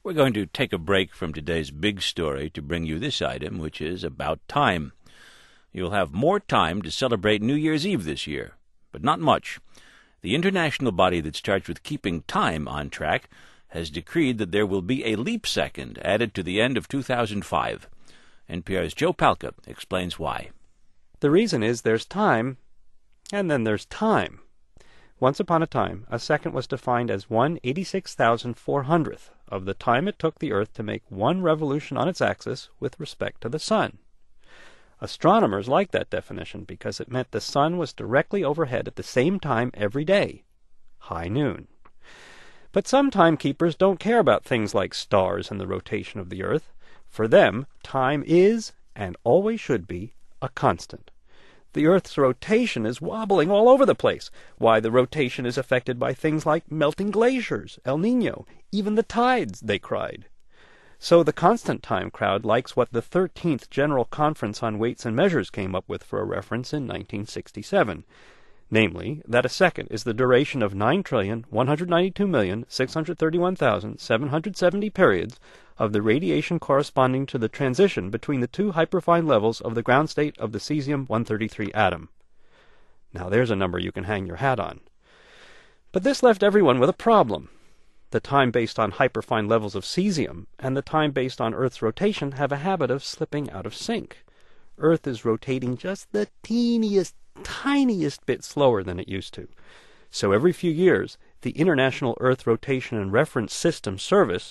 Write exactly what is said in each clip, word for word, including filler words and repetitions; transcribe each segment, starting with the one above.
We're going to take a break from today's big story to bring you this item, which is about time. You'll have more time to celebrate New Year's Eve this year, but not much. The international body that's charged with keeping time on track has decreed that there will be a leap second added to the end of two thousand five. N P R's Joe Palca explains why. The reason is there's time, and then there's time. Once upon a time, a second was defined as one eighty-six thousand four hundredth of the time it took the Earth to make one revolution on its axis with respect to the Sun. Astronomers liked that definition because it meant the Sun was directly overhead at the same time every day, high noon. But some timekeepers don't care about things like stars and the rotation of the Earth. For them, time is, and always should be, a constant. The Earth's rotation is wobbling all over the place. Why, the rotation is affected by things like melting glaciers, El Niño, even the tides, they cried. So the constant time crowd likes what the thirteenth General Conference on Weights and Measures came up with for a reference in nineteen sixty-seven. Namely, that a second is the duration of nine trillion, one hundred ninety-two million, six hundred thirty-one thousand, seven hundred seventy periods of the radiation corresponding to the transition between the two hyperfine levels of the ground state of the cesium one thirty-three atom. Now there's a number you can hang your hat on. But this left everyone with a problem. The time based on hyperfine levels of cesium and the time based on Earth's rotation have a habit of slipping out of sync. Earth is rotating just the teeniest, tiniest bit slower than it used to. So every few years, the International Earth Rotation and Reference System Service,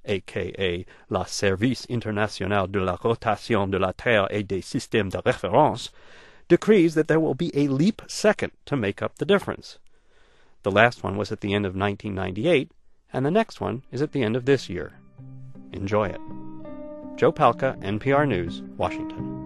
aka la Service International de la Rotation de la Terre et des Systèmes de Référence, decrees that there will be a leap second to make up the difference. The last one was at the end of nineteen ninety-eight, and the next one is at the end of this year. Enjoy it. Joe Palca, N P R News, Washington.